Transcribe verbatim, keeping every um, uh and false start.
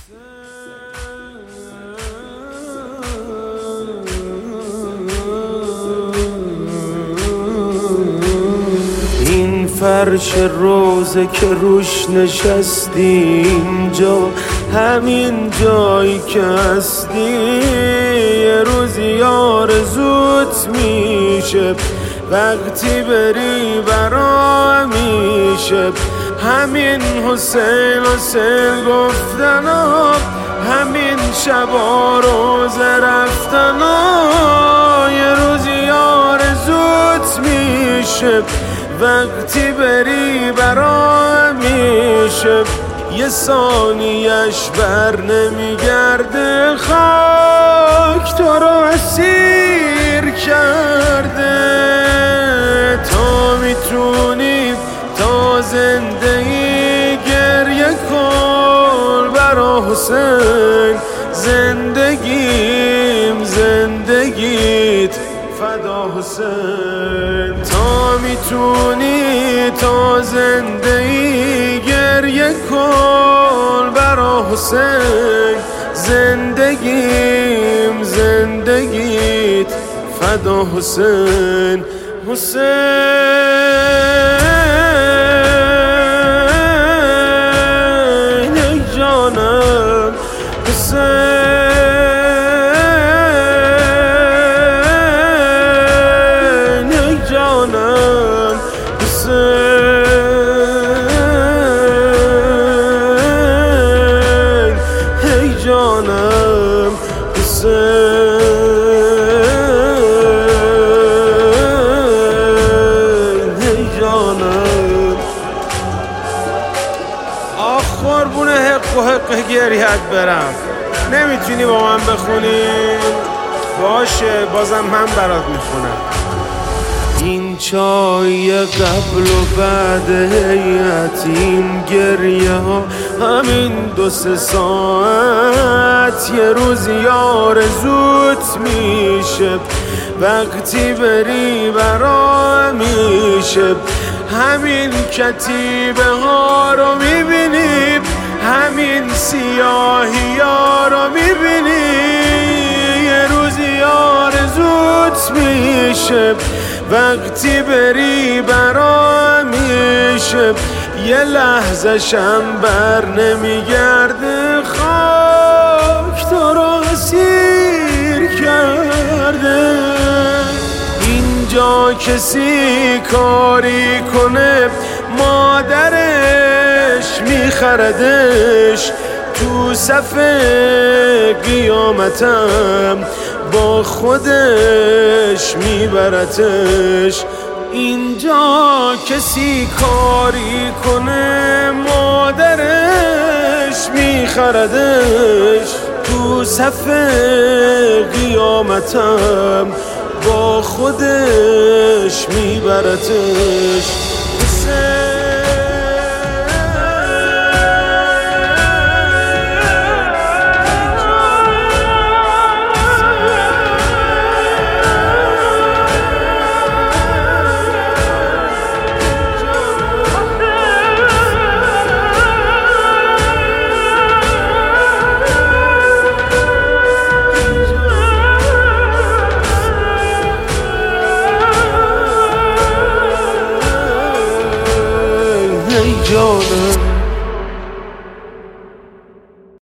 این فرش روزه که روش نشستی، اینجا همین جایی که هستی، یه روزی آرزوت میشه وقتی بری برا میشه. همین حسین حسین گفتن ها، همین شبا روزه رفتن ها، یه روزی آرزوت میشه وقتی بری برا میشه. یه ثانیش بر نمیگرده، خاک تو رو اسیر کرده. تا میتونی تا زندگی گریه کن برا حسین، زندگیم زندگیت فدا حسین. تا میتونی تا زندگی گریه کن برا حسین، زندگیم زندگیت فدا حسین. حسین ای جانم، حسین ای جانم، حسین ای جانم، حسین ای جانم. آخ قربون حق و حق گریهت برم. نمیتونی با من بخونی؟ باشه بازم من برات میخونم. این چای قبل و بعد هیئت، این گریه ها همین دو سه ساعت، یه روزی آرزوت میشه وقتی بری برا میشه. همین کتیبه ها رو میبینی، همین سیاهی ها رو میبینی، یه روزی آرزوت میشه وقتی بری برا میشه. یه لحظه شم بر نمیگرده، خاک تو رو اسیر کرده. اینجا کسی کاری کنه مادرش میخردش، تو صف قیامتم با خودش میبرتش. اینجا کسی کاری کنه مادرش میخردش، تو صف قیامتم با خودش میبرتش.